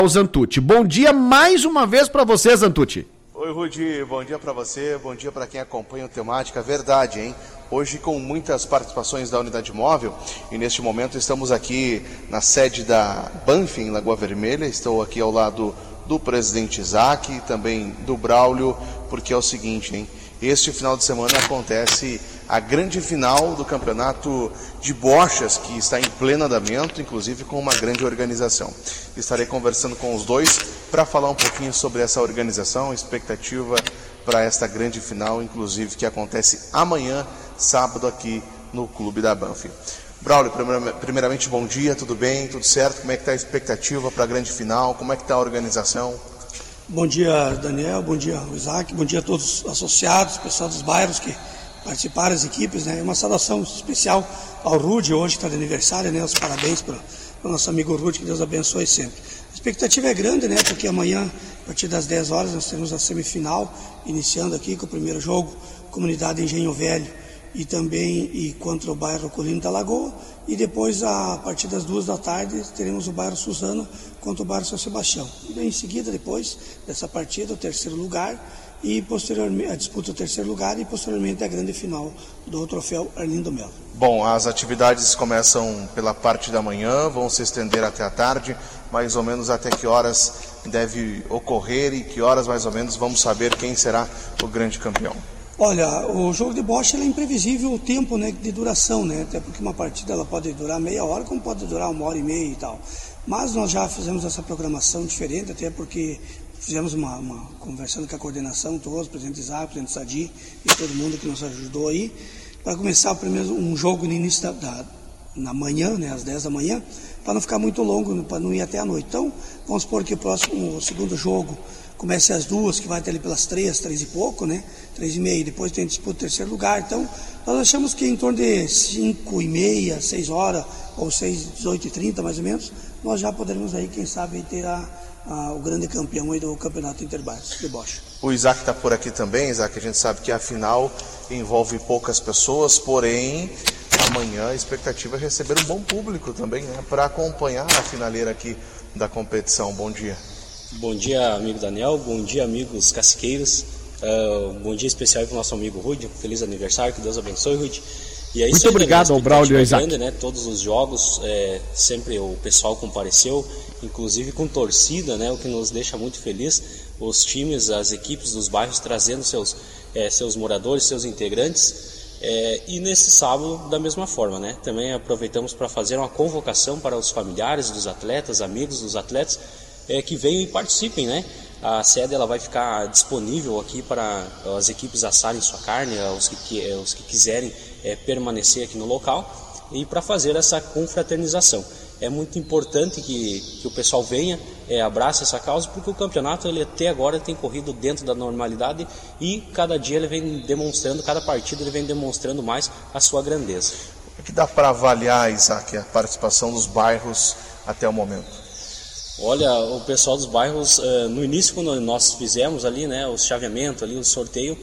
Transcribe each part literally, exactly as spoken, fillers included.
O Zantucci. Bom dia mais uma vez para você, Zantucci. Oi, Rudi, bom dia para você, bom dia para quem acompanha o Temática. Verdade, hein? Hoje com muitas participações da unidade móvel e neste momento estamos aqui na sede da Banff, em Lagoa Vermelha. Estou aqui ao lado do presidente Isaac e também do Braulio, porque é o seguinte, hein? Este final de semana acontece a grande final do campeonato de bochas, que está em pleno andamento, inclusive com uma grande organização. Estarei conversando com os dois para falar um pouquinho sobre essa organização, expectativa para esta grande final, inclusive que acontece amanhã, sábado, aqui no Clube da Banff. Braulio, primeiramente bom dia, tudo bem, tudo certo? Como é que está a expectativa para a grande final? Como é que está a organização? Bom dia, Daniel, bom dia, Isaac, bom dia a todos os associados, pessoal dos bairros que participaram, as equipes, né? Uma saudação especial ao Rudy, hoje que está de aniversário, né? Os parabéns para o nosso amigo Rudy, que Deus abençoe sempre. A expectativa é grande, né? Porque amanhã, a partir das dez horas, nós temos a semifinal, iniciando aqui com o primeiro jogo, Comunidade Engenho Velho, e também e contra o bairro Colina da Lagoa, e depois a partir das duas da tarde teremos o bairro Suzano contra o bairro São Sebastião. E bem em seguida, depois dessa partida, o terceiro lugar e posteriormente a disputa do terceiro lugar e posteriormente a grande final do troféu Arlindo Melo. Bom, as atividades começam pela parte da manhã, vão se estender até a tarde, mais ou menos até que horas deve ocorrer e que horas mais ou menos vamos saber quem será o grande campeão. Olha, o jogo de bocha é imprevisível o tempo, né, de duração, né? Até porque uma partida ela pode durar meia hora, como pode durar uma hora e meia e tal. Mas nós já fizemos essa programação diferente, até porque fizemos uma, uma conversando com a coordenação, todos, o presidente Isaac, o presidente Sadi e todo mundo que nos ajudou aí, para começar o primeiro um jogo no início da, da na manhã, né, às dez da manhã, para não ficar muito longo, para não ir até a noite. Então, vamos supor que o próximo, o segundo jogo comece às duas, que vai até ali pelas três, três e pouco, né? Três e meia, depois tem disputa do terceiro lugar. Então, nós achamos que em torno de cinco e meia, seis horas, ou seis, dezoito e trinta, mais ou menos, nós já poderemos aí, quem sabe, ter a, a, o grande campeão aí do Campeonato Interbairros de bocha. O Isaac está por aqui também, Isaac, a gente sabe que a final envolve poucas pessoas, porém, amanhã a expectativa é receber um bom público também, né? Para acompanhar a finaleira aqui da competição. Bom dia. Bom dia, amigo Daniel, bom dia, amigos caciqueiros, uh, bom dia especial para o nosso amigo Rudy, feliz aniversário, que Deus abençoe, Rudy. E aí, muito obrigado ao Braulio e Isaac. Né? Todos os jogos, é, sempre o pessoal compareceu, inclusive com torcida, né? O que nos deixa muito feliz, os times, as equipes dos bairros trazendo seus, é, seus moradores, seus integrantes. É, e nesse sábado, da mesma forma, né? Também aproveitamos para fazer uma convocação para os familiares dos atletas, amigos dos atletas, É, que venham e participem, né? A sede ela vai ficar disponível aqui para as equipes assarem sua carne, os que, os que quiserem é, permanecer aqui no local e para fazer essa confraternização. É muito importante que, que o pessoal venha, é, abrace essa causa, porque o campeonato ele até agora tem corrido dentro da normalidade e cada dia ele vem demonstrando, cada partida ele vem demonstrando mais a sua grandeza. O que dá para avaliar, Isaac, a participação dos bairros até o momento? Olha, o pessoal dos bairros, uh, no início quando nós fizemos ali, né, o chaveamento ali, o sorteio,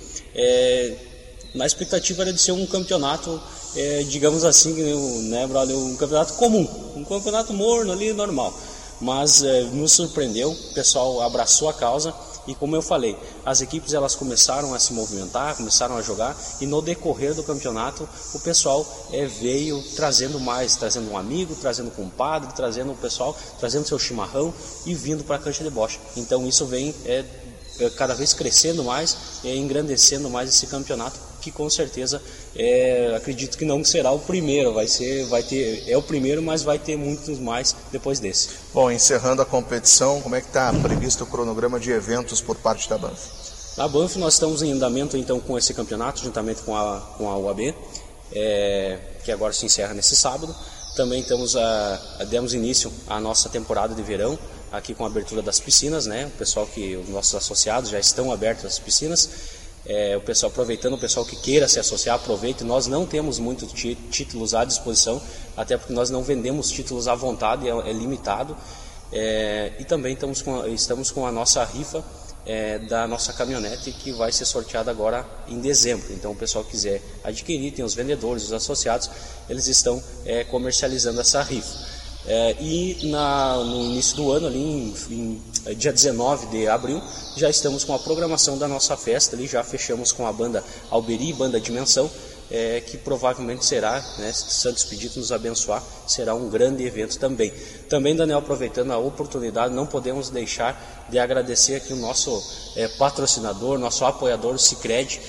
é, na expectativa era de ser um campeonato, é, digamos assim, né, brother, um campeonato comum, um campeonato morno ali, normal. Mas é, nos surpreendeu, o pessoal abraçou a causa e, como eu falei, as equipes elas começaram a se movimentar, começaram a jogar e no decorrer do campeonato o pessoal é, veio trazendo mais, trazendo um amigo, trazendo um compadre, trazendo o pessoal, trazendo seu chimarrão e vindo para a cancha de bocha. Então isso vem é, é, cada vez crescendo mais, é, engrandecendo mais esse campeonato, que com certeza é, acredito que não será o primeiro, vai ser, vai ter, é o primeiro, mas vai ter muitos mais depois desse. Bom, encerrando a competição, como é que está previsto o cronograma de eventos por parte da Banff? Na Banff nós estamos em andamento então com esse campeonato, juntamente com a, com a U A B, é, que agora se encerra nesse sábado. Também estamos a, a, demos início à nossa temporada de verão, aqui com a abertura das piscinas, né? O pessoal que, os nossos associados já estão abertos às piscinas. É, o pessoal aproveitando, o pessoal que queira se associar, aproveite. Nós não temos muitos tí- títulos à disposição, até porque nós não vendemos títulos à vontade, é, é limitado. É, e também estamos com, a, estamos com a nossa rifa é, da nossa caminhonete, que vai ser sorteada agora em dezembro. Então o pessoal que quiser adquirir, tem os vendedores, os associados, eles estão é, comercializando essa rifa. É, e na, no início do ano, ali em, em dia dezenove de abril, já estamos com a programação da nossa festa, ali já fechamos com a banda Alberi, banda Dimensão, é, que provavelmente será, né, se Santo Expedito nos abençoar, será um grande evento também. Também, Daniel, aproveitando a oportunidade, não podemos deixar de agradecer aqui o nosso é, patrocinador, nosso apoiador, o Sicredi,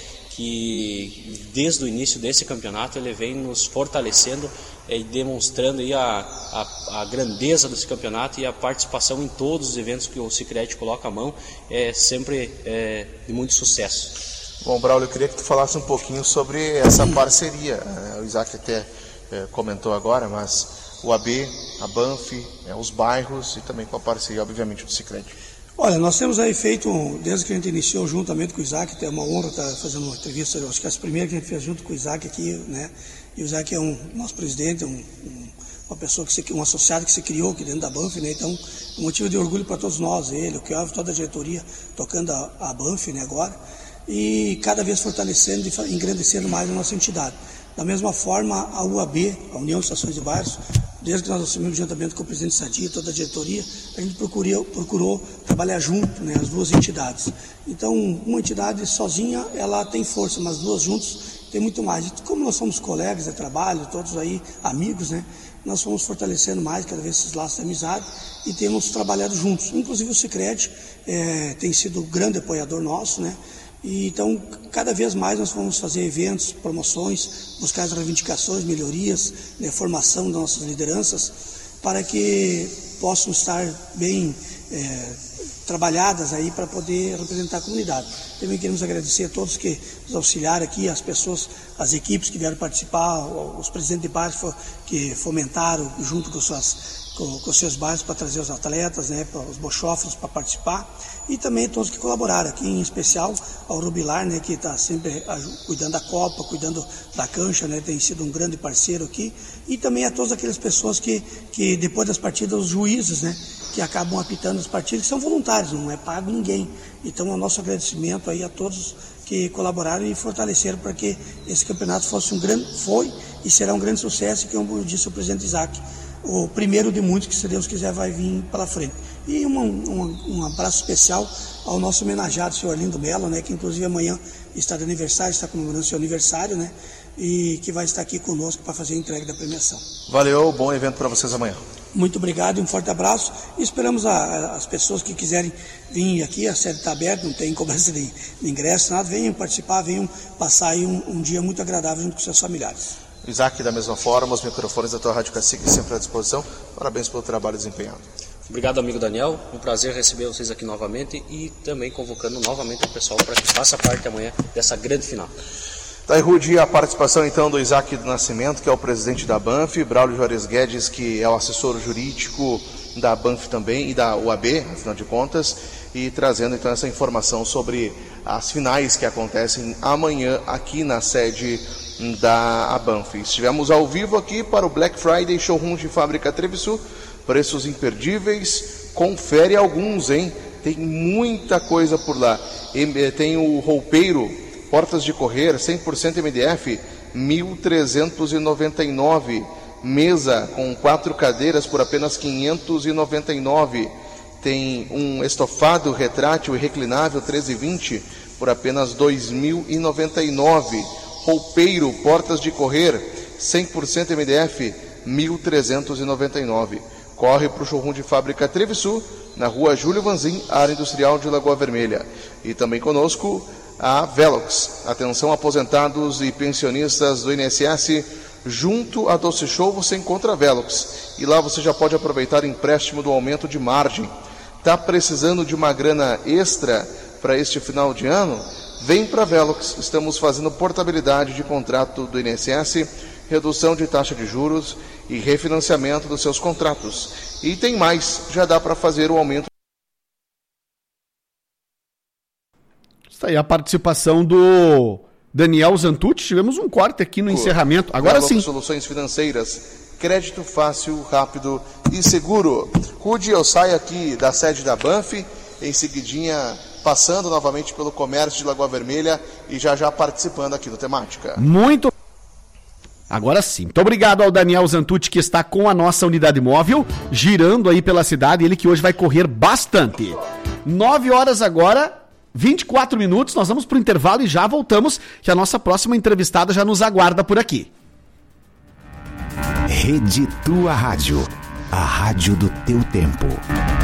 que desde o início desse campeonato ele vem nos fortalecendo e demonstrando aí a, a, a grandeza desse campeonato e a participação em todos os eventos que o Sicredi coloca a mão, é sempre é, de muito sucesso. Bom, Braulio, eu queria que tu falasse um pouquinho sobre essa parceria. O Isaac até é, comentou agora, mas o A B, a Banff, é, os bairros e também com a parceria, obviamente, do Sicredi. Olha, nós temos aí feito, desde que a gente iniciou juntamente com o Isaac, é uma honra estar fazendo uma entrevista, eu acho que é a primeira que a gente fez junto com o Isaac aqui, né? E o Isaac é um nosso presidente, um, um, uma pessoa que se, um associado que se criou aqui dentro da Banff, né? Então, um motivo de orgulho para todos nós, ele, o Kelvin, toda a diretoria tocando a, a Banff, né, agora, e cada vez fortalecendo e engrandecendo mais a nossa entidade. Da mesma forma, a U A B, a União de Estações de Bairros, desde que nós assumimos juntamente com o presidente Sadia e toda a diretoria, a gente procurou, procurou trabalhar junto, né, as duas entidades. Então, uma entidade sozinha, ela tem força, mas duas juntas tem muito mais. E como nós somos colegas de trabalho, todos aí amigos, né, nós fomos fortalecendo mais cada vez esses laços de amizade e temos trabalhado juntos. Inclusive o Sicredi é, tem sido um grande apoiador nosso, né? E, então, cada vez mais nós vamos fazer eventos, promoções, buscar as reivindicações, melhorias, né, formação das nossas lideranças, para que possam estar bem é, trabalhadas aí para poder representar a comunidade. Também queremos agradecer a todos que nos auxiliaram aqui, as pessoas, as equipes que vieram participar, os presidentes de bairros que fomentaram junto com suas com, com seus bairros para trazer os atletas, né, os bochófros para participar, e também todos que colaboraram, aqui em especial ao Rubilar, né, que está sempre cuidando da Copa, cuidando da cancha, né, tem sido um grande parceiro aqui, e também a todas aquelas pessoas que, que depois das partidas, os juízes, né, que acabam apitando as partidas, que são voluntários, não é pago ninguém. Então, o nosso agradecimento aí a todos que colaboraram e fortaleceram para que esse campeonato fosse um grande, foi e será um grande sucesso, que, como disse o presidente Isaac, o primeiro de muitos que, se Deus quiser, vai vir pela frente. E uma, uma, um abraço especial ao nosso homenageado, senhor Arlindo Mello, né, que inclusive amanhã está de aniversário, está comemorando seu aniversário, né, e que vai estar aqui conosco para fazer a entrega da premiação. Valeu, bom evento para vocês amanhã. Muito obrigado e um forte abraço. E esperamos a, a, as pessoas que quiserem vir aqui, a sede está aberta, não tem cobrança de, de ingresso, nada, venham participar, venham passar aí um, um dia muito agradável junto com seus familiares. Isaac, da mesma forma, os microfones da tua Rádio Cacique sempre à disposição. Parabéns pelo trabalho desempenhado. Obrigado, amigo Daniel. Um prazer receber vocês aqui novamente e também convocando novamente o pessoal para que faça parte amanhã dessa grande final. Tá aí, Rudy, a participação então do Isaac do Nascimento, que é o presidente da Banff, Braulio Juarez Guedes, que é o assessor jurídico da Banff também e da U A B, afinal de contas, e trazendo então essa informação sobre as finais que acontecem amanhã aqui na sede da Banff. Estivemos ao vivo aqui para o Black Friday Showroom de Fábrica Trevisu, preços imperdíveis, confere alguns, hein? Tem muita coisa por lá. Tem o roupeiro, portas de correr, cem por cento M D F, mil trezentos e noventa e nove. Mesa com quatro cadeiras por apenas quinhentos e noventa e nove. Tem um estofado retrátil e reclinável treze e vinte por apenas dois mil e noventa e nove. Roupeiro, portas de correr, cem por cento M D F, mil trezentos e noventa e nove. Corre para o showroom de Fábrica Trevisu, na rua Júlio Vanzin, área industrial de Lagoa Vermelha. E também conosco a Velox. Atenção, aposentados e pensionistas do I N S S, junto a Doce Show você encontra a Velox. E lá você já pode aproveitar o empréstimo do aumento de margem. Está precisando de uma grana extra para este final de ano? Vem para a Velox. Estamos fazendo portabilidade de contrato do I N S S, redução de taxa de juros e refinanciamento dos seus contratos. E tem mais, já dá para fazer o aumento. Está aí a participação do Daniel Zantucci. Tivemos um corte aqui no encerramento. Agora sim. Soluções financeiras, crédito fácil, rápido e seguro. Rudy, eu saio aqui da sede da Banff, em seguidinha passando novamente pelo comércio de Lagoa Vermelha e já já participando aqui do Temática. Muito Agora sim. Muito obrigado ao Daniel Zantucci, que está com a nossa unidade móvel, girando aí pela cidade, ele que hoje vai correr bastante. nove horas agora, vinte e quatro minutos, nós vamos pro intervalo e já voltamos, que a nossa próxima entrevistada já nos aguarda por aqui. Rede Tua Rádio, a rádio do teu tempo.